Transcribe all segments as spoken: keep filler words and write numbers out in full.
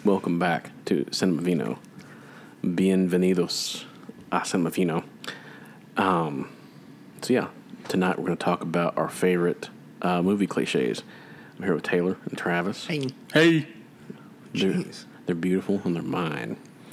Welcome back to Cinema Vino. Bienvenidos a Cinema Vino. Um, so yeah, tonight we're going to talk about our favorite uh, movie cliches. I'm here with Taylor and Travis. Hey. Hey. They're, Jeez. they're beautiful and they're mine.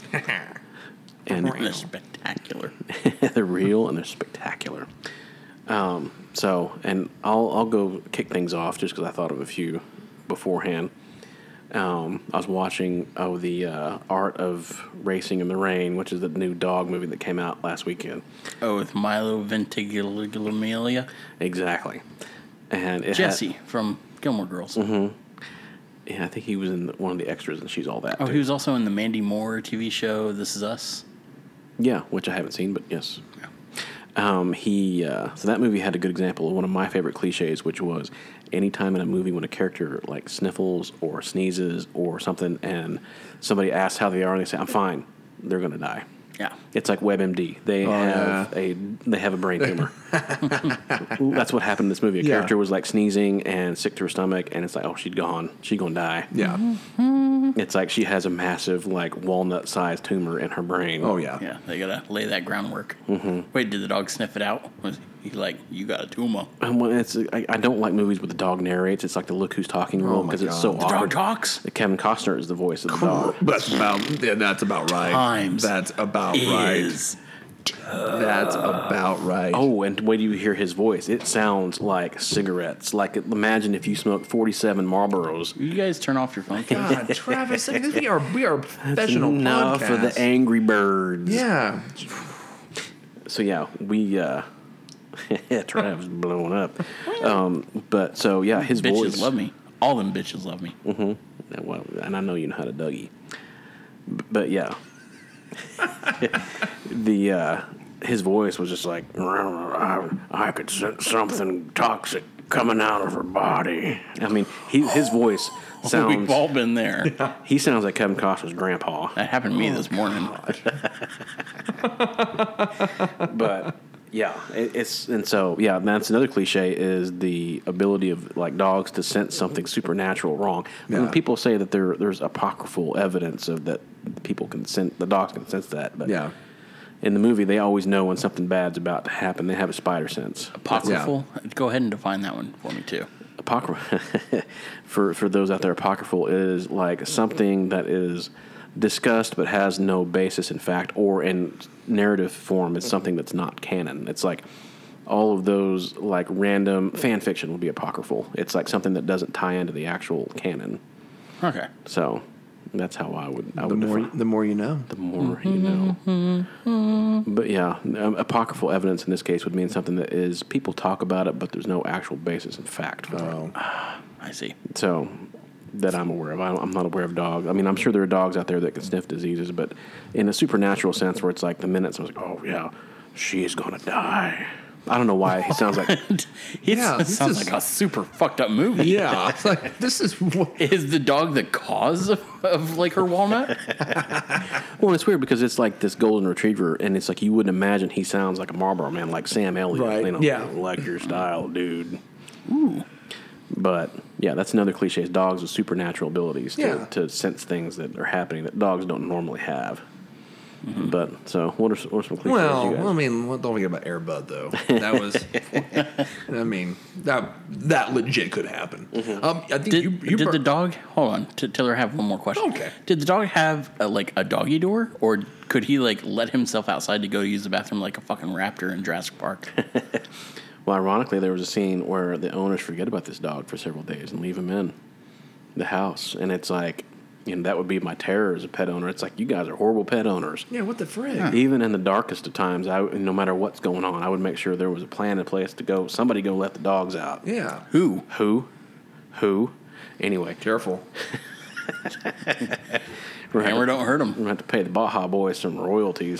And They're spectacular. they're real and they're spectacular. Um, so, and I'll I'll go kick things off just because I thought of a few beforehand. Um, I was watching oh the uh, Art of Racing in the Rain, which is the new dog movie that came out last weekend. Oh, with Milo Ventimiglia. Exactly, and it Jesse had, from Gilmore Girls. Mm-hmm. Yeah, I think he was in the, one of the extras, and she's all that. Oh, too. he was also in the Mandy Moore T V show This Is Us. Yeah, which I haven't seen, but yes. Yeah. Um, he uh, so that movie had a good example of one of my favorite cliches, which was anytime in a movie when a character like sniffles or sneezes or something, and somebody asks how they are, and they say, "I'm fine," they're gonna die. Yeah. It's like WebMD. They Oh, have yeah. a they have a brain tumor. That's what happened in this movie. A Yeah. character was like sneezing and sick to her stomach, and it's like, oh, she's gone. She's gonna die. Yeah. It's like she has a massive like walnut sized tumor in her brain. Oh, yeah. Yeah, they gotta lay that groundwork. Mm-hmm. Wait, did the dog sniff it out? Was he like, you got a tumor? And when it's I, I don't like movies where the dog narrates. It's like the look who's talking rule Oh, my because it's God. so The The awkward. dog talks? Kevin Costner is the voice of the dog. That's about yeah, that's about right. Times That's about right. Is. That's about right. Oh, and when you hear his voice, it sounds like cigarettes. Like imagine if you smoked forty-seven Marlboros. You guys turn off your phone. God, Travis, I mean, we are we are a professional Enough podcast. for the Angry Birds. Yeah. So yeah, we uh Trav's blowing up. Um, but so yeah, his Bitches voice. love me. All them bitches love me. Mm-hmm. Well, and I know you know how to Dougie. B- But yeah, the uh, his voice was just like I, I could sense something toxic coming out of her body. I mean, he, his voice sounds. We've all been there. He sounds like Kevin Costner's grandpa. That happened to me this morning. But yeah, it, it's and so yeah, that's another cliche is the ability of like dogs to sense something supernatural wrong. When Yeah. people say that there there's apocryphal evidence of that people can sense, the dogs can sense that. But Yeah. in the movie, they always know when something bad's about to happen. They have a spider sense. Apocryphal? Go ahead and define that one for me, too. Apocryphal for for those out there, apocryphal is like something that is discussed but has no basis in fact or in narrative form. It's something that's not canon. It's like all of those like random fan fiction will be apocryphal. It's like something that doesn't tie into the actual canon. Okay. So that's how I would I The would more define. the more you know. The more you know. But yeah, um, apocryphal evidence in this case would mean something that is people talk about it, but there's no actual basis in fact for it. Oh. I see. So that I'm aware of. I don't, I'm not aware of dogs. I mean, I'm sure there are dogs out there that can sniff diseases, but in a supernatural sense, where it's like the minute someone's like, "Oh yeah, she's gonna die." I don't know why he sounds like. It Yeah, this sounds is- like a super fucked up movie. Yeah. It's like this is what Is the dog the cause of, of like her walnut? Well, it's weird because it's like this golden retriever, and it's like you wouldn't imagine he sounds like a Marlboro Man, like Sam Elliott. Right, You know, yeah. like your style, dude. Ooh. But yeah, that's another cliche. Is dogs with supernatural abilities to, Yeah. to sense things that are happening that dogs don't normally have. Mm-hmm. But so, what are, what are some cliches? well, you guys? I mean, well, don't forget about Air Bud though. That was, I mean, that that legit could happen. Um, I think Did, you, you did bur- the dog? Hold on, T- Taylor. I have one more question. Okay. Did the dog have a, like a doggy door, or could he like let himself outside to go use the bathroom like a fucking raptor in Jurassic Park? Well, ironically, there was a scene where the owners forget about this dog for several days and leave him in the house, and it's like, you know, that would be my terror as a pet owner. It's like you guys are horrible pet owners. Yeah, what the frig? Even in the darkest of times, I, no matter what's going on, I would make sure there was a plan in place to go. Somebody go let the dogs out. Yeah. Who? Who? Who? Anyway, Careful. we're gonna Hammer have to- don't hurt him. We're gonna have to pay the Baja Boys some royalties.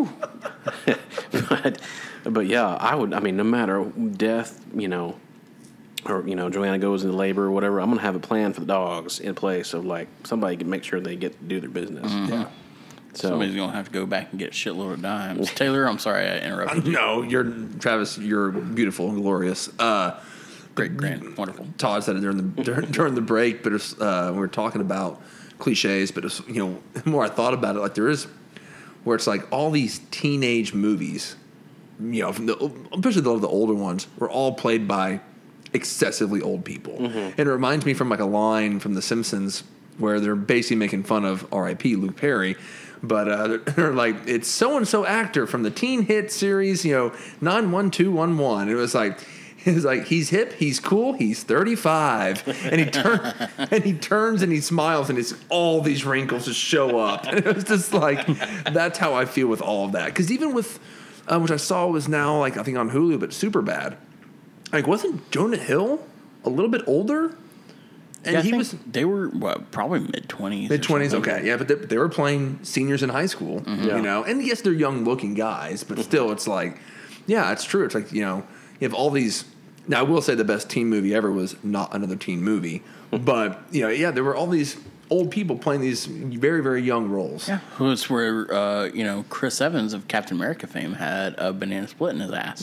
but, but yeah, I would. I mean, no matter death, you know, or you know, Joanna goes into labor or whatever. I'm gonna have a plan for the dogs in place of like somebody can make sure they get to do their business. Yeah. So Somebody's gonna have to go back and get a shitload of dimes. Taylor, I'm sorry I interrupted you. No, you're Travis. You're beautiful and glorious. Uh, Great, grand, wonderful. Todd said it during the during, during the break, but it's, uh, we were talking about cliches, but it's, you know, the more I thought about it, like there is where it's like all these teenage movies, you know, from the, especially the, the older ones, were all played by excessively old people. Mm-hmm. And it reminds me from like a line from The Simpsons where they're basically making fun of R I P Luke Perry. But uh, they're, they're like, it's so-and-so actor from the teen hit series, you know, nine one two one one. It was like, it was like, he's hip, he's cool, he's thirty-five. And he, turn, and he turns and he smiles and it's all these wrinkles just show up. And it was just like, that's how I feel with all of that. Because even with, uh, which I saw was now, like, I think on Hulu, but Superbad. Like, wasn't Jonah Hill a little bit older? And yeah, I he think was they were what, probably mid twenties. mid twenties. Okay, yeah, but they, they were playing seniors in high school, mm-hmm. Yeah. you know. And yes, they're young looking guys, but still, it's like, yeah, it's true. It's like, you know, you have all these. Now, I will say the best teen movie ever was Not Another Teen Movie, but you know, yeah, there were all these old people playing these very, very young roles. Yeah, it's where uh, you know, Chris Evans of Captain America fame had a banana split in his ass.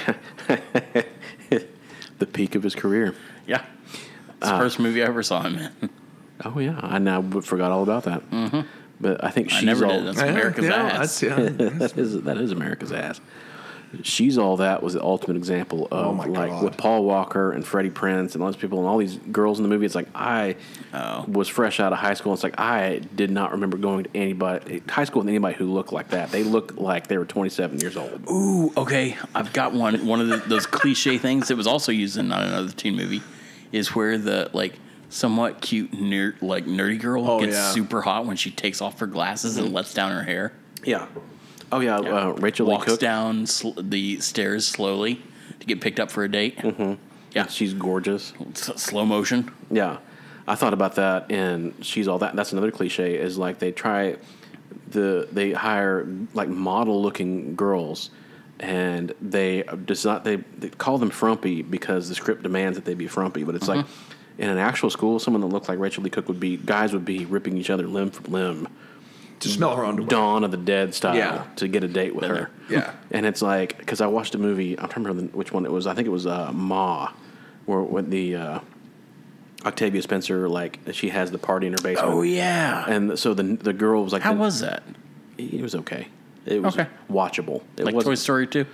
The peak of his career. Yeah, it's the uh, first movie I ever saw him in. Oh yeah, I now forgot all about that. Mm-hmm. But I think she's I never all. did. That's America's yeah, ass. That's, yeah, that is that is America's ass. She's All That was the ultimate example of oh my like God. with Paul Walker and Freddie Prinze and all these people and all these girls in the movie. It's like I oh. was fresh out of high school. It's like I did not remember going to anybody high school with anybody who looked like that. They looked like they were twenty-seven years old. Ooh, okay. I've got one. One of the, those cliche things that was also used in Not Another Teen Movie is where the like somewhat cute nerd like nerdy girl oh, gets yeah. super hot when she takes off her glasses mm-hmm. and lets down her hair. Yeah. Oh yeah, yeah. Uh, Rachel walks Lee Cook down sl- the stairs slowly to get picked up for a date. Mm-hmm. Yeah, she's gorgeous. S- slow motion. Yeah, I thought about that, and She's All That. That's another cliche. Is like they try the they hire like model looking girls, and they does not they, they call them frumpy because the script demands that they be frumpy. But it's mm-hmm. like in an actual school, someone that looked like Rachel Lee Cook would be guys would be ripping each other limb from limb. To smell her underwear. Dawn of the Dead style yeah. to get a date with her. Yeah. And it's like, because I watched a movie, I don't remember which one it was. I think it was uh, Ma, where when the uh, Octavia Spencer, like, she has the party in her basement. Oh, yeah. And so the the girl was like... How the, was that? It was okay. It was okay. watchable. It like Toy Story two?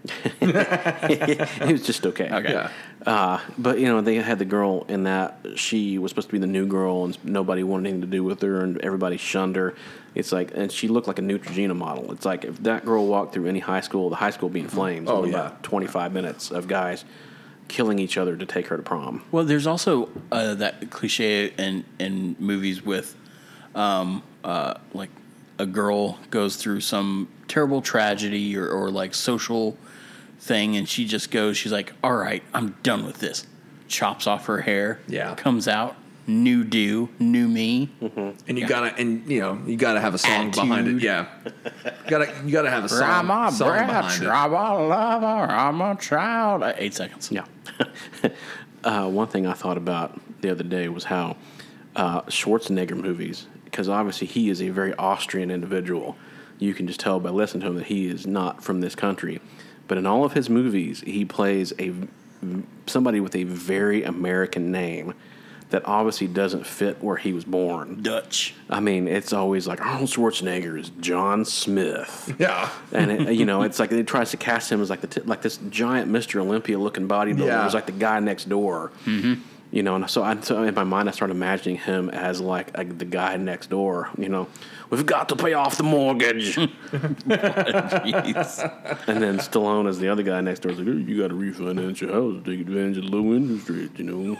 It was just okay. Okay. Yeah. Uh, but, you know, they had the girl in that she was supposed to be the new girl and nobody wanted anything to do with her and everybody shunned her. It's like, and she looked like a Neutrogena model. It's like if that girl walked through any high school, the high school would be in flames. Oh, in yeah. about twenty-five minutes of guys killing each other to take her to prom. Well, there's also uh, that cliche in, in movies with, um, uh, like, a girl goes through some terrible tragedy or, or like social thing, and she just goes, she's like, all right, I'm done with this. Chops off her hair. Yeah. Comes out. New do, new me. Mm-hmm. And you yeah. gotta, and you know, you gotta have a song Attitude. behind it. Yeah. You gotta, you gotta have a song, I'm a song brat, behind it. I'm a lover, I'm a child. Uh, eight seconds. Yeah. uh, one thing I thought about the other day was how uh, Schwarzenegger movies, because obviously he is a very Austrian individual. You can just tell by listening to him that he is not from this country. But in all of his movies, he plays a somebody with a very American name that obviously doesn't fit where he was born. Dutch. I mean, it's always like Arnold Schwarzenegger is John Smith. Yeah. And, it, you know, it's like it tries to cast him as like the t- like this giant Mister Olympia looking bodybuilder. Yeah. Who's like the guy next door. Mm-hmm. You know, and so, I, so in my mind, I started imagining him as like a, the guy next door. You know, we've got to pay off the mortgage. Jeez. And then Stallone as the other guy next door is like, oh, you got to refinance your house, take advantage of low interest rates, you know.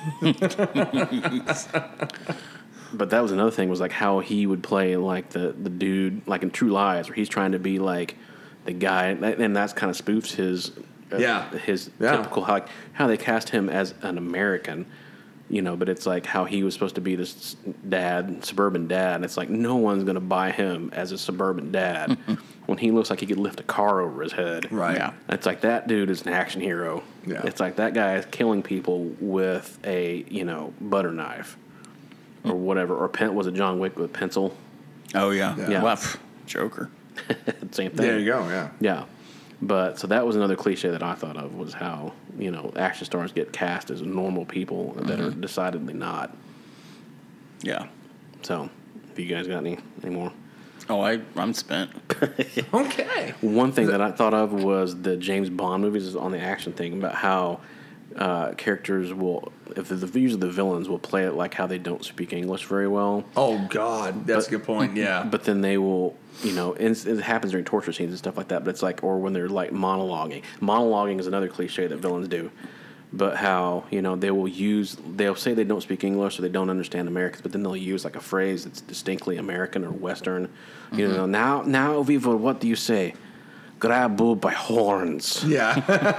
But that was another thing, was like how he would play like the, the dude, like in True Lies, where he's trying to be like the guy, and that's kind of spoofs his, uh, yeah. his yeah. typical, how, like, how they cast him as an American. You know, but it's like how he was supposed to be this dad, suburban dad. And it's like no one's going to buy him as a suburban dad when he looks like he could lift a car over his head. Right. Yeah. It's like that dude is an action hero. Yeah. It's like that guy is killing people with a, you know, butter knife or whatever. Or pen, was it John Wick with pencil? Oh, yeah. Yeah. yeah. Well, pff, Joker. Same thing. There you go, yeah. Yeah. But so that was another cliche that I thought of, was how, you know, action stars get cast as normal people that mm-hmm. are decidedly not. Yeah. So Have you guys got any anymore? Oh, I I'm spent. Okay. One thing that I thought of was the James Bond movies on the action thing about how uh, characters will, if the, the usually the villains will play it like how they don't speak English very well. Oh God, that's But- a good point. Yeah. But then they will, you know, and it's- it happens during torture scenes and stuff like that. But it's like, or when they're like monologuing. Monologuing is another cliche that villains do. But how, you know, they will use, they'll say they don't speak English or they don't understand Americans, but then they'll use like a phrase that's distinctly American or Western. You know, now, now, Viva, what do you say? Grab bull by horns. Yeah.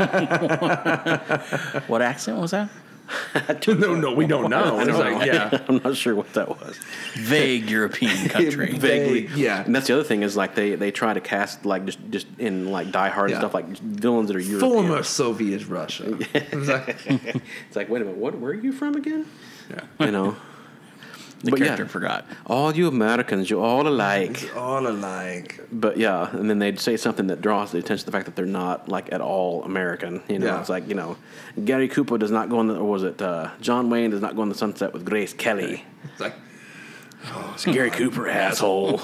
What accent was that? no, no, we don't know. I It's don't like, know. yeah. I'm not sure what that was. Vague European country. Vaguely, yeah. And that's the other thing is like they, they try to cast like just just in like Die Hard Yeah. and stuff like villains that are European. Former Soviet Russia. It's like, It's like, wait a minute, what? Where are you from again? yeah. You know. The But character yeah. forgot. All you Americans, you're all alike. All alike. But yeah, and then they'd say something that draws the attention to the fact that they're not like at all American. You know, Yeah. it's like, you know, Gary Cooper does not go on the, or was it uh, John Wayne does not go on the sunset with Grace Kelly. It's like, It's Gary Cooper, asshole.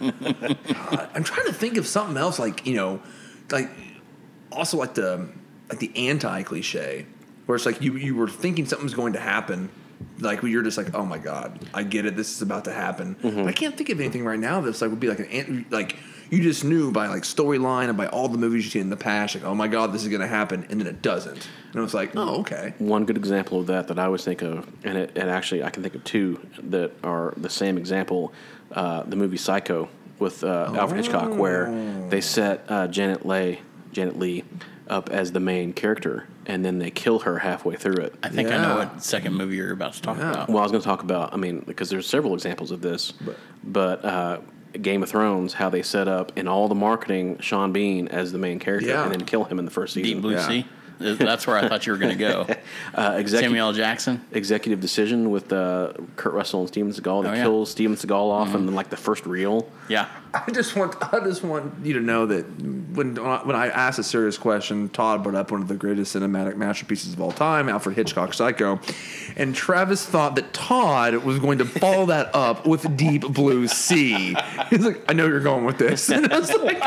I'm trying to think of something else, like, you know, like also like the like the anti cliche, where it's like you you were thinking something's going to happen, like you're just like, oh my god, I get it, this is about to happen. But I can't think of anything right now that's like would be like an an- like you just knew by like storyline and by all the movies you've seen in the past, like, oh my god, this is going to happen, and then it doesn't, and it's like, oh okay, One good example of that that I always think of, and it, and actually I can think of two that are the same example. Uh, the movie Psycho with uh, Alfred Hitchcock, where they set uh, Janet Leigh, Janet Leigh, up as the main character, and then they kill her halfway through it. I think I know Yeah. what second movie you're about to talk Yeah. about. Well, I was going to talk about, I mean, because there's several examples of this, But- but uh, Game of Thrones, how they set up in all the marketing Sean Bean as the main character, Yeah. and then kill him in the first season. Deep Blue Yeah. Sea. That's where I thought you were going to go. Uh, executive, Samuel L. Jackson. executive decision with uh, Kurt Russell and Steven Seagal. They Oh, yeah. kill Steven Seagal off in like the first reel. Yeah. I just want I just want you to know that when when I asked a serious question, Todd brought up one of the greatest cinematic masterpieces of all time, Alfred Hitchcock's Psycho, and Travis thought that Todd was going to follow that up with Deep Blue Sea. He's like, I know you're going with this, and I was like,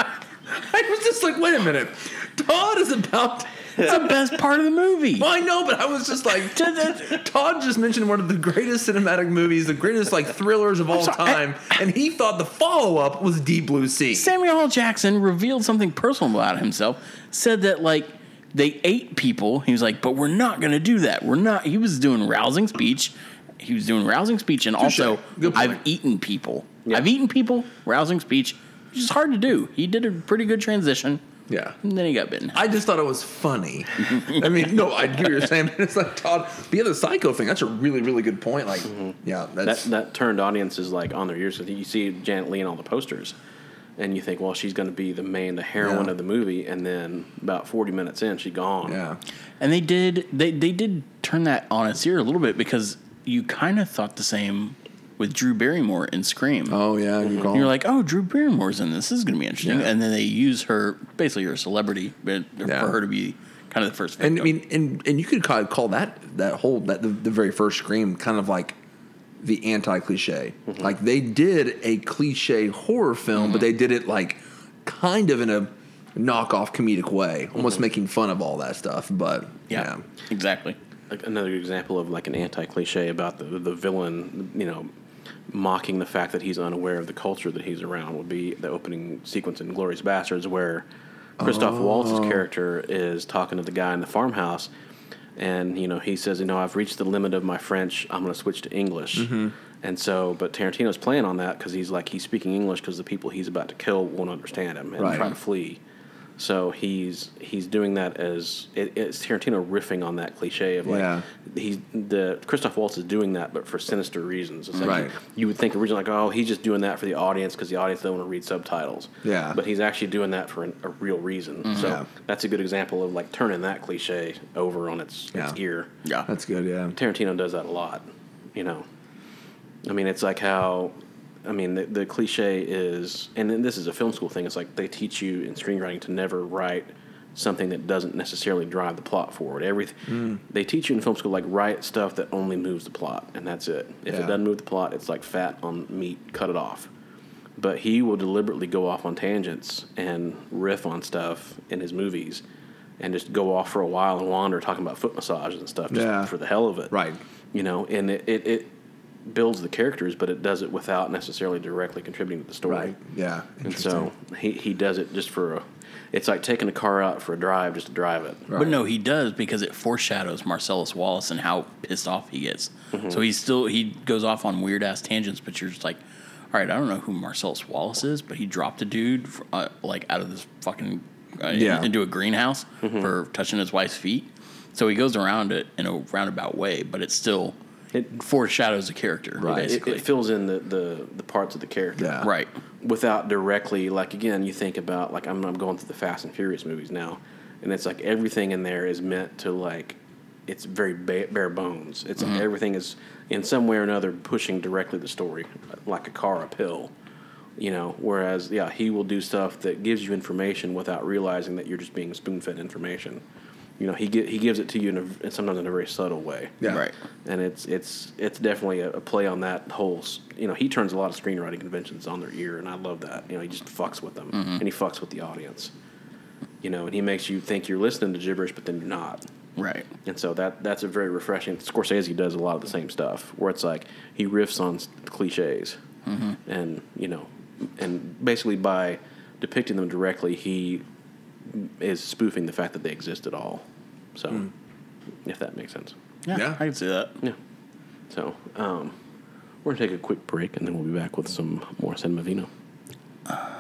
I was just like, wait a minute, Todd is about. It's the best part of the movie. Well, I know, but I was just like, Todd just mentioned one of the greatest cinematic movies, the greatest like thrillers of all sorry, time, and he thought the follow up was Deep Blue Sea. Samuel L. Jackson revealed something personal about himself. Said that like they ate people. He was like, but we're not going to do that. We're not. He was doing rousing speech. He was doing rousing speech, and also Good point. I've eaten people. Yeah. I've eaten people. Rousing speech, which is hard to do. He did a pretty good transition, Yeah. and then he got bitten. I just thought it was funny. I mean, no, I get what you're saying, but it's like Todd. The other Psycho thing, that's a really, really good point. Like, yeah, That that's that turned audiences like on their ears. So you see Janet Leigh on all the posters, and you think, well, she's going to be the main, the heroine Yeah. of the movie, and then about forty minutes in, she's gone. yeah, And they did they they did turn that on its ear a little bit because you kind of thought the same with Drew Barrymore in Scream. oh yeah, you And you're like, oh, Drew Barrymore's in this. This is going to be interesting. Yeah. And then they use her, basically, her celebrity, but Yeah. for her to be kind of the first and victim. I mean, and and you could call, call that that whole that the, the very first Scream kind of like the anti cliche. Like they did a cliche horror film, but they did it like kind of in a knockoff comedic way, almost making fun of all that stuff. But yeah, yeah. exactly. Like another example of like an anti-cliche about the the villain, you know, mocking the fact that he's unaware of the culture that he's around would be the opening sequence in *Glorious Bastards*, where Christoph Waltz's character is talking to the guy in the farmhouse, and you know he says, you know, I've reached the limit of my French. I'm going to switch to English. And so, but Tarantino's playing on that because he's like he's speaking English because the people he's about to kill won't understand him and Right. try to flee. So he's he's doing that as it, it's Tarantino riffing on that cliche of like Yeah. he's the Christoph Waltz is doing that, but for sinister reasons. It's like Right. you, you would think originally like, oh, he's just doing that for the audience because the audience don't want to read subtitles. Yeah. but he's actually doing that for an, a real reason. So Yeah. that's a good example of like turning that cliche over on its Yeah. its gear. Yeah. That's good. Yeah. Tarantino does that a lot, you know. I mean, it's like how, I mean, the, the cliche is, and then this is a film school thing. It's like they teach you in screenwriting to never write something that doesn't necessarily drive the plot forward. Everything mm. they teach you in film school, like write stuff that only moves the plot, and that's it. If yeah. it doesn't move the plot, it's like fat on meat, cut it off. But he will deliberately go off on tangents and riff on stuff in his movies, and just go off for a while and wander, talking about foot massages and stuff, just yeah. for the hell of it. Right. You know, and it, it, it builds the characters, but it does it without necessarily directly contributing to the story. Right. Yeah. And so he he does it just for a. It's like taking a car out for a drive just to drive it. Right. But no, he does because it foreshadows Marcellus Wallace and how pissed off he gets. Mm-hmm. So he's still he goes off on weird ass tangents, but you're just like, all right, I don't know who Marcellus Wallace is, but he dropped a dude for, uh, like out of this fucking uh, yeah. into a greenhouse mm-hmm. for touching his wife's feet. So he goes around it in a roundabout way, but it still it foreshadows a character. Right. Basically, it, it fills in the, the, the parts of the character. Yeah. Right. Without directly, like, again, you think about, like, I'm, I'm going through the Fast and Furious movies now, and it's like everything in there is meant to, like, it's very ba- bare bones. It's mm-hmm. like everything is, in some way or another, pushing directly the story, like a car uphill, you know, whereas, yeah, he will do stuff that gives you information without realizing that you're just being spoon-fed information. You know, he get, he gives it to you in a, sometimes in a very subtle way. Yeah. Right. And it's it's it's definitely a, a play on that whole. You know, he turns a lot of screenwriting conventions on their ear, and I love that. You know, he just fucks with them, mm-hmm. and he fucks with the audience. You know, and he makes you think you're listening to gibberish, but then you're not. Right. And so that that's a very refreshing. Scorsese does a lot of the same stuff, where it's like he riffs on cliches, mm-hmm. and you know, and basically by depicting them directly, he is spoofing the fact that they exist at all. So, mm. if that makes sense. Yeah, yeah, I can see that. Yeah. So, um, we're going to take a quick break, and then we'll be back with some more Cinema Vino. Uh.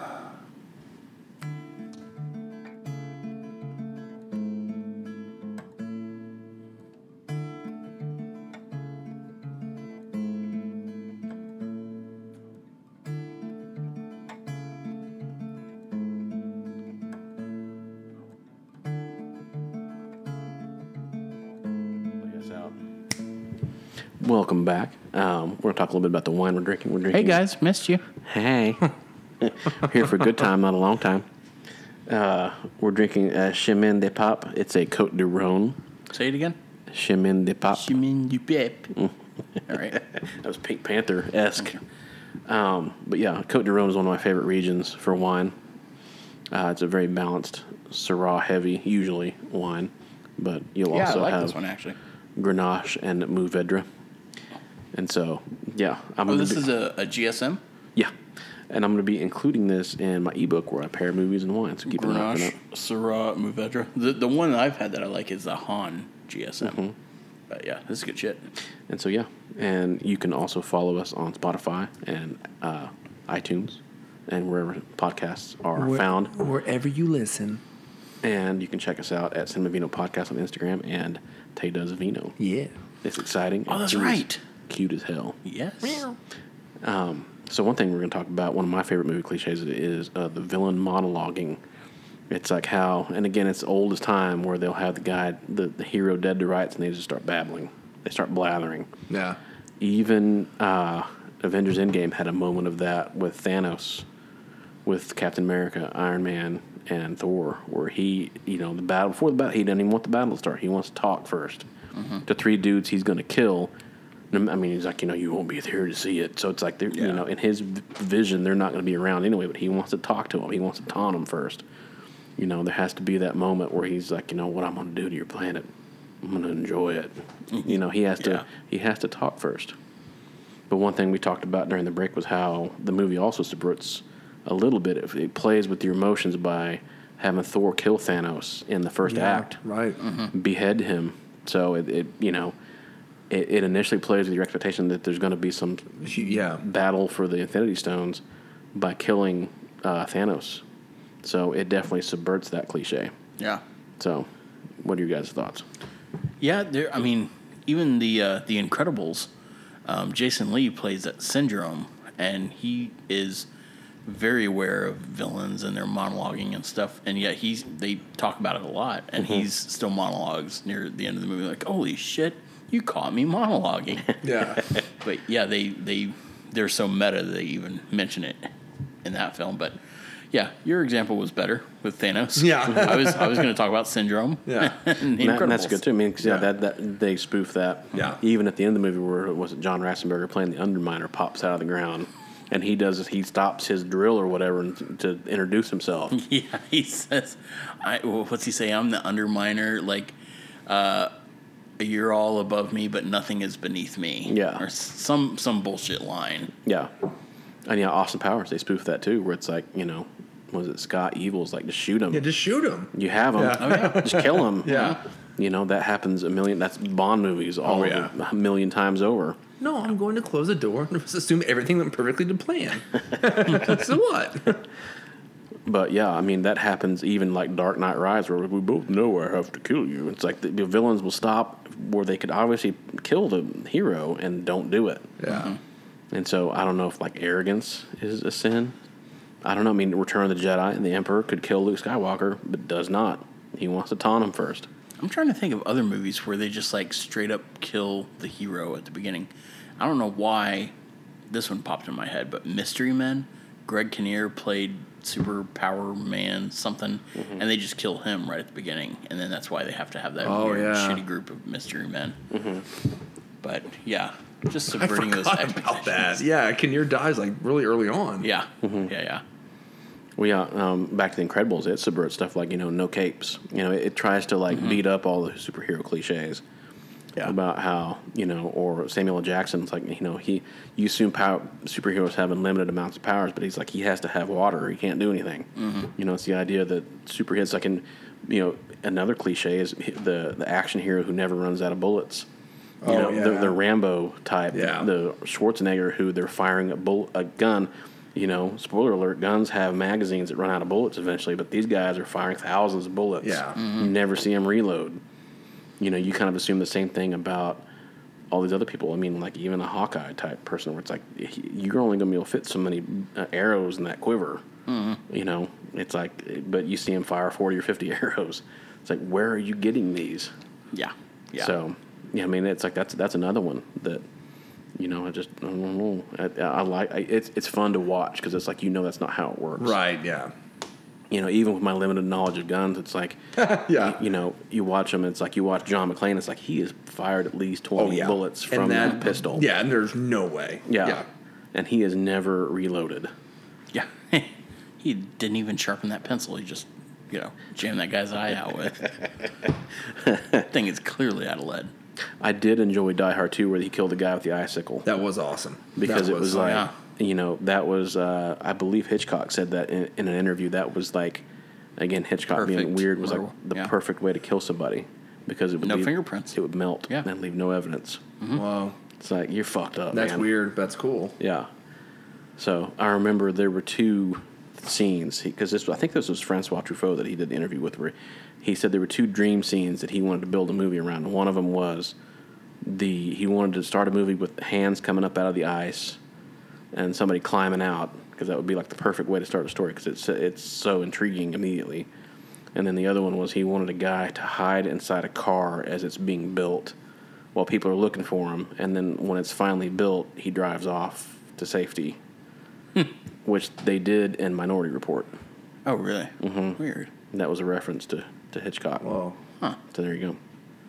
Welcome back. Um, we're going to talk a little bit about the wine we're drinking. We're drinking. Hey, guys. Missed you. Hey. We're here for a good time, not a long time. Uh, we're drinking uh, Chemin de Pape. It's a Côte du Rhône. Say it again. Chemin de Pape. Chemin du Pape. All right. That was Pink Panther-esque. Um, but yeah, Côte du Rhône is one of my favorite regions for wine. Uh, it's a very balanced, Syrah-heavy, usually, wine. But you'll yeah, also I like have this one, actually. Grenache and Mourvedre. And so, yeah. I'm oh, this be, is a, a G S M? Yeah. And I'm going to be including this in my ebook where I pair movies and wine. So keep an eye on it. Syrah, Mourvedre. The, the one that I've had that I like is the Han G S M. Mm-hmm. But yeah, this is good shit. And so, yeah. And you can also follow us on Spotify and uh, iTunes and wherever podcasts are Where, found. Wherever you listen. And you can check us out at Cinema Vino Podcast on Instagram and Tay Does Vino. Yeah. It's exciting. Oh, that's right. Cute as hell. Yes. Um, so one thing we're going to talk about, one of my favorite movie cliches is uh, the villain monologuing. It's like how, and again, it's old as time, where they'll have the guy, the, the hero dead to rights, and they just start babbling. They start blathering. Yeah. Even uh, Avengers Endgame had a moment of that with Thanos, with Captain America, Iron Man, and Thor, where he, you know, the battle, before the battle, he doesn't even want the battle to start. He wants to talk first. Mm-hmm. The three dudes he's going to kill. I mean, he's like, you know, you won't be here to see it. So it's like, yeah. you know, in his vision, they're not going to be around anyway, but he wants to talk to them. He wants to taunt them first. You know, there has to be that moment where he's like, you know, what I'm going to do to your planet, I'm going to enjoy it. Mm-hmm. You know, he has to yeah. he has to talk first. But one thing we talked about during the break was how the movie also subverts a little bit. It, it plays with your emotions by having Thor kill Thanos in the first yeah, act. Right. Mm-hmm. Behead him. So it, it you know... It, it initially plays with your expectation that there's going to be some yeah. battle for the Infinity Stones by killing uh, Thanos. So it definitely subverts that cliche. Yeah. So, what are your guys' thoughts? Yeah, there. I mean, even the uh, the Incredibles, um, Jason Lee plays that Syndrome, and he is very aware of villains and their monologuing and stuff. And yet he's they talk about it a lot, and mm-hmm. he's still monologues near the end of the movie, like, "Holy shit, you caught me monologuing." Yeah. But yeah, they they they're so meta that they even mention it in that film. But Yeah, your example was better with Thanos. Yeah. I was I was going to talk about Syndrome. Yeah. and The And, that, and that's Incredibles. good too. I mean, 'cause, yeah, Yeah. That, that they spoof that. Yeah. Even at the end of the movie, where was it John Ratzenberger playing the Underminer pops out of the ground, and he does he stops his drill or whatever and, to introduce himself. Yeah, he says, I, well, what's he say? I'm the underminer. Like, uh, you're all above me, but nothing is beneath me. Yeah. Or s- some some bullshit line. Yeah, and yeah, Austin Powers they spoof that too, where it's like you know, was it Scott Evil's like just shoot him. Yeah, just shoot him. You have him. Yeah. Oh, yeah. Just kill him. Yeah. You know, that happens a million. That's Bond movies all Oh, over yeah. a million times over. No, I'm going to close the door and just assume everything went perfectly to plan. So what? But yeah, I mean, that happens even like Dark Knight Rises, where we both know I have to kill you. It's like the, the villains will stop where they could obviously kill the hero and don't do it. Yeah. And so I don't know if like arrogance is a sin. I don't know. I mean, Return of the Jedi and the Emperor could kill Luke Skywalker, but does not. He wants to taunt him first. I'm trying to think of other movies where they just like straight up kill the hero at the beginning. I don't know why this one popped in my head, but Mystery Men, Greg Kinnear played Superpower Man something, Mm-hmm. and they just kill him right at the beginning, and then that's why they have to have that Oh, weird, yeah. shitty group of Mystery Men. Mm-hmm. But yeah, just I subverting those forgot about expectations. that. Yeah, Kinnear dies like really early on. Yeah, Mm-hmm. yeah, yeah. Well, yeah, um, back to the Incredibles, it subverts stuff like, you know, no capes. You know, it, it tries to, like, beat up all the superhero cliches Yeah. about how, you know, or Samuel L. Jackson's like, you know, he, you assume power, superheroes have unlimited amounts of powers, but he's like, he has to have water. He can't do anything. Mm-hmm. You know, it's the idea that superheroes, like, in, you know, another cliche is the, the action hero who never runs out of bullets. You Oh, know, yeah. the, the Rambo type, Yeah. the Schwarzenegger who they're firing a, bull, a gun. You know, spoiler alert, guns have magazines that run out of bullets eventually, but these guys are firing thousands of bullets. Yeah. You never see them reload. You know, you kind of assume the same thing about all these other people. I mean, like even a Hawkeye type person where it's like, you're only going to be able to fit so many uh, arrows in that quiver. Mm-hmm. You know, it's like, but you see him fire forty or fifty arrows. It's like, where are you getting these? Yeah, yeah. So, yeah, I mean, it's like, that's that's another one that, you know, I just, I don't know. I, I like, I, it's it's fun to watch because it's like, you know, that's not how it works. Right, yeah. You know, even with my limited knowledge of guns, it's like, Yeah. you know, you watch him, it's like you watch John McClane, it's like he has fired at least twenty bullets from And that, pistol. Yeah, and there's no way. Yeah. Yeah. And he has never reloaded. Yeah. He didn't even sharpen that pencil. He just, you know, jammed that guy's eye out with. Thing is clearly out of lead. I did enjoy Die Hard two where he killed the guy with the icicle. That was awesome. Because That it was like, yeah. you know, that was, uh, I believe Hitchcock said that in, in an interview. That was like, again, Hitchcock being Perfect. weird was like Or- the yeah. perfect way to kill somebody because it would No leave, fingerprints. It would melt Yeah. and leave no evidence. Wow. It's like, you're fucked up, That's man. weird. That's cool. Yeah. So I remember there were two scenes because this I think this was Francois Truffaut that he did the interview with, where he said there were two dream scenes that he wanted to build a movie around. One of them was the he wanted to start a movie with hands coming up out of the ice and somebody climbing out because that would be like the perfect way to start a story because it's it's so intriguing immediately. And then the other one was he wanted a guy to hide inside a car as it's being built while people are looking for him, and then when it's finally built, he drives off to safety. Which they did in Minority Report. Oh, really? Mm-hmm. Weird. And that was a reference to, to Hitchcock. Whoa. Huh. So there you go.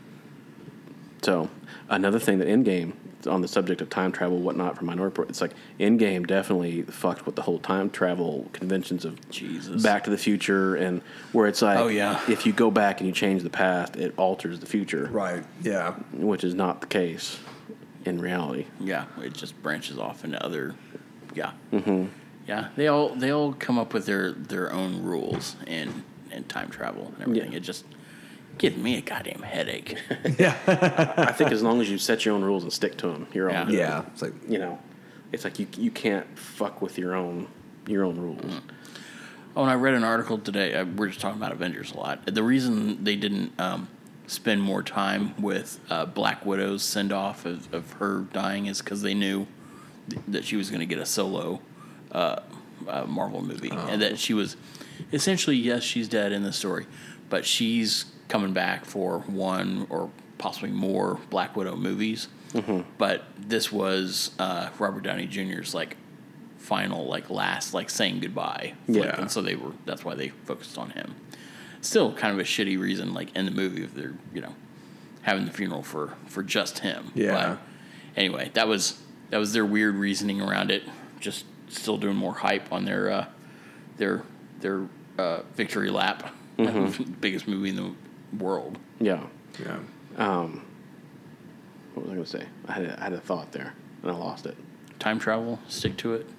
So another thing that Endgame, on the subject of time travel, whatnot, from Minority Report, it's like Endgame definitely fucked with the whole time travel conventions of Jesus. Back to the Future, and where it's like, Oh, yeah. if you go back and you change the past, it alters the future, Right. Yeah. which is not the case in reality. Yeah, it just branches off into other. Yeah. Mm-hmm. Yeah, they all they all come up with their, their own rules in, in time travel and everything. Yeah. It just gives me a goddamn headache. I think as long as you set your own rules and stick to them, you're all Yeah. good. Yeah. It's like, You know, it's like you you can't fuck with your own your own rules. Oh, and I read an article today. Uh, we're just talking about Avengers a lot. The reason they didn't um, spend more time with uh, Black Widow's send off of, of her dying is because they knew th- that she was going to get a solo uh, uh, Marvel movie, Oh. and that she was essentially, yes, she's dead in the story, but she's coming back for one or possibly more Black Widow movies. Mm-hmm. But this was uh, Robert Downey Junior's like final, like last, like saying goodbye. Flip. Yeah. And so they were. That's why they focused on him. Still, kind of a shitty reason, like in the movie, if they're you know having the funeral for, for just him. Yeah. But anyway, that was that was their weird reasoning around it. Just still doing more hype on their uh, their their uh, victory lap. Mm-hmm. Biggest movie in the world. Yeah. Yeah. Um, what was I going to say? I had a, I had a thought there, and I lost it. Time travel, stick to it.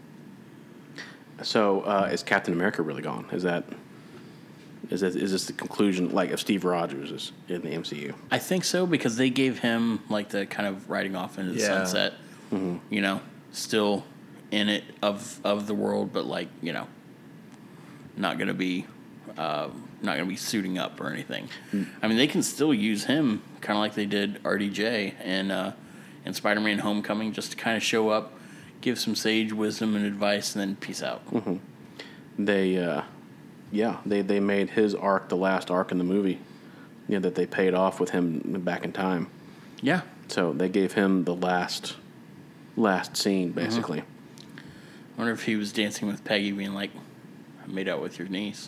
So, uh, is Captain America really gone? Is that is that is this the conclusion? Like, if Steve Rogers is in the M C U? I think so because they gave him like the kind of riding off into the Yeah. sunset. Mm-hmm. You know, still in it of of the world, but like you know, not gonna be uh, not gonna be suiting up or anything. Mm. I mean, they can still use him kind of like they did R D J and uh, and Spider-Man: Homecoming, just to kind of show up, give some sage wisdom and advice, and then peace out. Mm-hmm. They, uh, yeah, they, they made his arc the last arc in the movie. You know, that they paid off with him back in time. Yeah. So they gave him the last last scene, basically. Mm-hmm. I wonder if he was dancing with Peggy, being like, "I made out with your niece."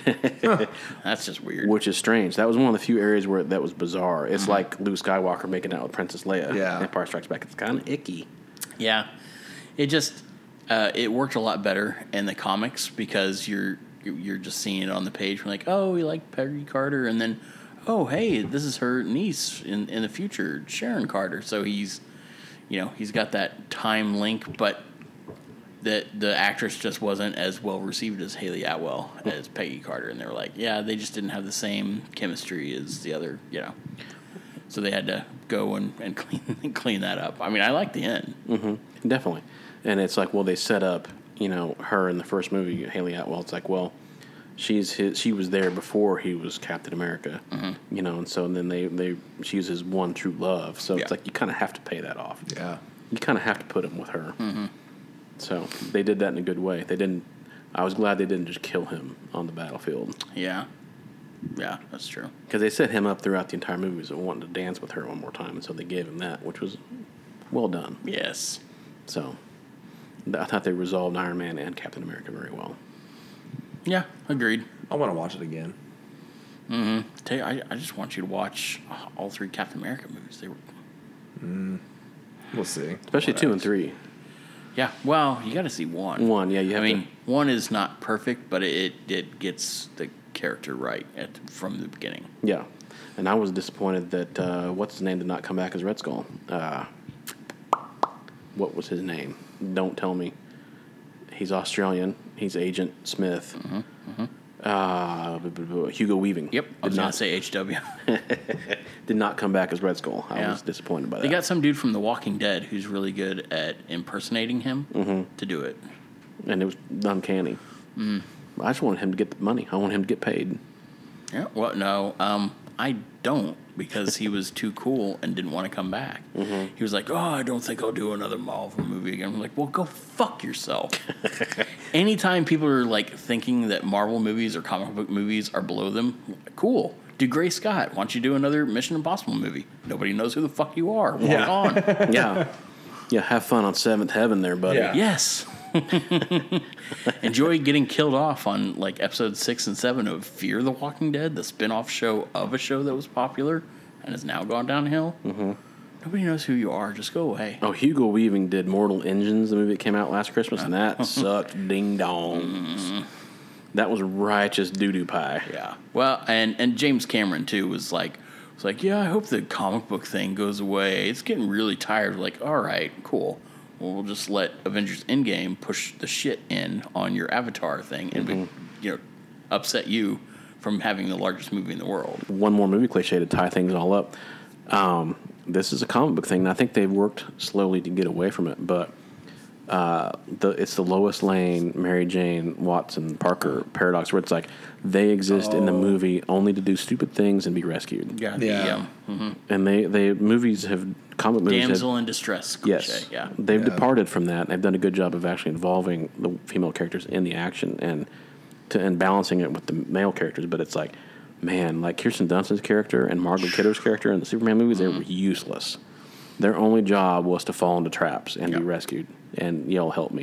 That's just weird. Which is strange. That was one of the few areas where that was bizarre. It's mm-hmm. like Luke Skywalker making out with Princess Leia. Yeah. Empire Strikes Back. It's kind of icky. Yeah. It just uh, it worked a lot better in the comics because you're you're just seeing it on the page. We're like, oh, we like Peggy Carter, and then, oh, hey, this is her niece in in the future, Sharon Carter. So he's, you know, he's got that time link, but the the actress just wasn't as well received as Haley Atwell as Peggy Carter, and they were like, yeah, they just didn't have the same chemistry as the other, you know. So they had to go and, and clean clean that up. I mean, I like the end. Mm-hmm. Definitely. And it's like, well, they set up, you know, her in the first movie, Haley Atwell. It's like, well, she's his, she was there before he was Captain America, mm-hmm. you know, and so then they, they she's his one true love. So yeah. it's like you kind of have to pay that off. Yeah. You kind of have to put him with her. Mm-hmm. So they did that in a good way. They didn't. I was glad they didn't just kill him on the battlefield. Yeah. Yeah, that's true. Because they set him up throughout the entire movie as wanting to dance with her one more time, and so they gave him that, which was well done. Yes. So I thought they resolved Iron Man and Captain America very well. Yeah, agreed. I want to watch it again. Mm-hmm. Tell you, I, I just want you to watch all three Captain America movies. They were. Mm. We'll see. Especially what two else? and three. Yeah, well, you got to see one. One, yeah, you have I mean, to. one is not perfect, but it it gets the character right at from the beginning. Yeah, and I was disappointed that uh, what's his name did not come back as Red Skull. Uh, what was his name? Don't tell me. He's Australian. He's Agent Smith. Mm-hmm, mm-hmm. Uh, b- b- b- Hugo Weaving. Yep, I was did going not to say H W. did not come back as Red Skull. I Yeah. was disappointed by that. They got some dude from The Walking Dead who's really good at impersonating him mm-hmm. to do it. And it was uncanny. Mm. I just wanted him to get the money. I want him to get paid. Yeah, well, no, um, I don't because he was too cool and didn't want to come back. Mm-hmm. He was like, "Oh, I don't think I'll do another Marvel movie again." I'm like, "Well, go fuck yourself." Anytime people are like thinking that Marvel movies or comic book movies are below them, cool. Do Gray Scott. Why don't you do another Mission Impossible movie? Nobody knows who the fuck you are. Walk Yeah. on. Yeah. Yeah, have fun on Seventh Heaven there, buddy. Yeah. Yes. Enjoy getting killed off on like episode six and seven of Fear the Walking Dead, the spin-off show of a show that was popular and has now gone downhill. Mm-hmm. Nobody knows who you are. Just go away. Oh, Hugo Weaving did Mortal Engines, the movie that came out last Christmas, and that sucked ding dongs. Mm-hmm. That was righteous doo-doo pie. Yeah. Well, and, and James Cameron, too, was like, was like, yeah, I hope the comic book thing goes away. It's getting really tired. Like, all right, cool. Well, we'll just let Avengers Endgame push the shit in on your Avatar thing and, mm-hmm. you know, upset you from having the largest movie in the world. One more movie cliche to tie things all up. Um, this is a comic book thing, and I think they've worked slowly to get away from it, but uh, the it's the Lois Lane, Mary Jane, Watson, Parker paradox, where it's like they exist oh. in the movie only to do stupid things and be rescued. Yeah. Yeah. The, um, mm-hmm. And they, they movies have, comic movies Damsel have, in distress cliche. Yes. Yeah. They've Yeah. departed from that. They've done a good job of actually involving the female characters in the action and to and balancing it with the male characters. But it's like, man, like Kirsten Dunst's character and Margot Kidder's character in the Superman movies, mm-hmm. they were useless. Their only job was to fall into traps and yep. be rescued and yell, "Help me!"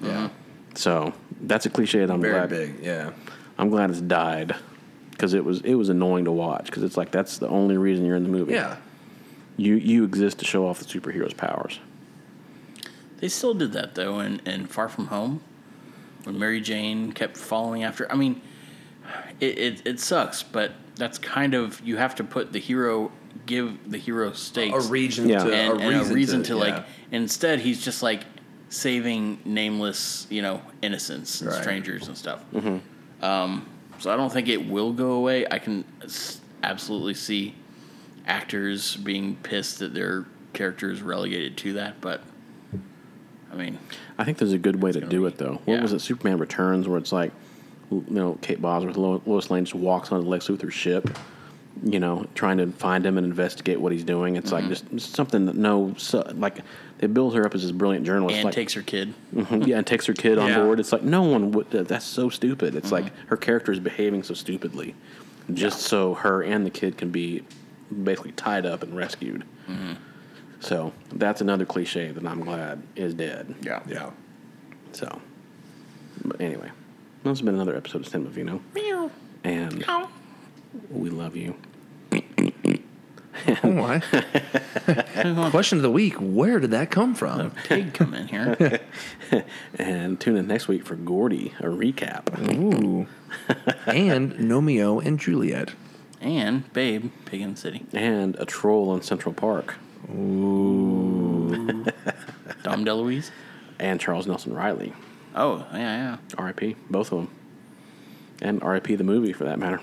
Yeah. So that's a cliche that I'm Very glad. big. Yeah. I'm glad it's died because it was it was annoying to watch because it's like that's the only reason you're in the movie. Yeah. You you exist to show off the superhero's powers. They still did that though, in, in Far From Home, when Mary Jane kept following after. I mean, it, it it sucks, but that's kind of you have to put the hero, give the hero stakes, A reason Yeah. to and, a and reason, a reason to, to, like. yeah. Instead, he's just like saving nameless, you know, innocents and Right. strangers and stuff. Um, so I don't think it will go away. I can s- absolutely see actors being pissed that their characters relegated to that, but I mean, I think there's a good way to do be- it though. What yeah. was it? Superman Returns, where it's like, you know, Kate Bosworth, Lo- Lois Lane just walks on Lex Luthor's ship, you know, trying to find him and investigate what he's doing. It's like just just something that no, so, like they build her up as this brilliant journalist, and like, takes her kid. Mhm, yeah, and takes her kid on Yeah. board. It's like no one would. that- That's so stupid. It's like her character is behaving so stupidly, just so her and the kid can be basically tied up and rescued. So that's another cliche that I'm glad is dead. Yeah. Yeah. So, but anyway, this has been another episode of Cinema Vino, and we love you. Oh, my. Question of the week: where did that come from? Pig come in here. And tune in next week for Gordy, a recap. Ooh. And Nomeo and Juliet. And Babe, Pig in the City. And a troll in Central Park. Dom DeLuise. And Charles Nelson Riley. Oh, yeah, yeah. R I P. Both of them. And R I P the movie, for that matter.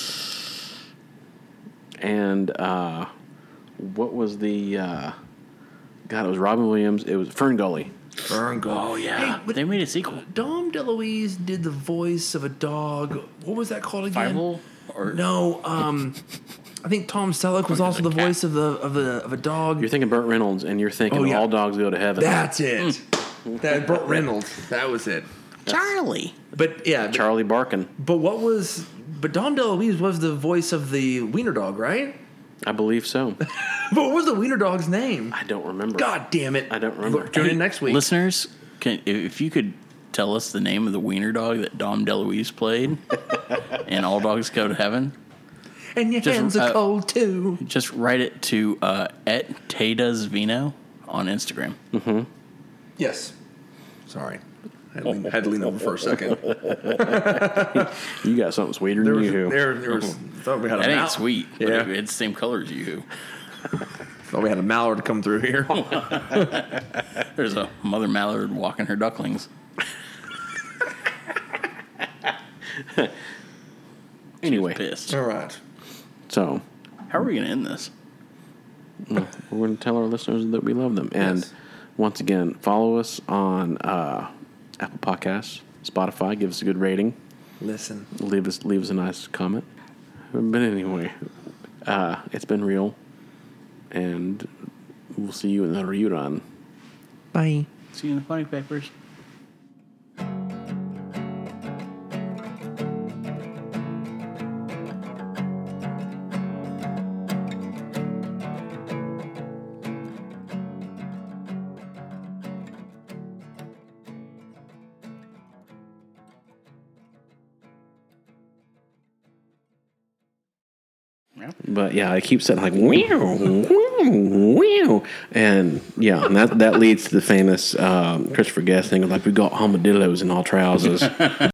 And uh, what was the... Uh, God, it was Robin Williams. It was Fern Gully. Fern Gully. Oh, yeah. Hey, but They made a sequel. Dom DeLuise did the voice of a dog. What was that called again? Fievel? Or No, um, I think Tom Selleck was Or also the the cat. voice of the of a of a dog. You're thinking Burt Reynolds, and you're thinking Oh, yeah. All Dogs Go to Heaven. That's it. That Burt Reynolds. That was it. Charlie. But yeah, but, Charlie Barkin. but what was? But Dom DeLuise was the voice of the Wiener Dog, right? I believe so. But what was the Wiener Dog's name? I don't remember. God damn it! I don't remember. Look, tune in next week. Listeners, can, if you could tell us the name of the wiener dog that Dom DeLuise played in All Dogs Go to Heaven, And your Just, hands are uh, cold too. just write it to uh, at Tadas Vino on Instagram. Yes. Sorry. I had to lean, had to lean over for a second. You got something sweeter There than was, you. there, there was, thought we had a That ain't mal- sweet, but Yeah. it, it's the same color as you. Thought we had a mallard come through here. There's a mother mallard walking her ducklings. Anyway, Pissed. All right. so How are we going to end this? we're going to tell our listeners that we love them. And Yes. once again, follow us on uh, Apple Podcasts, Spotify. Give us a good rating. Listen. Leave us leave us a nice comment. But anyway, uh, it's been real, and we'll see you in the rerun. Bye. See you in the funny papers. But yeah, I keep saying like wow, wow, wow, and yeah, and that that leads to the famous um, Christopher Guest thing of like we got armadillos in our trousers.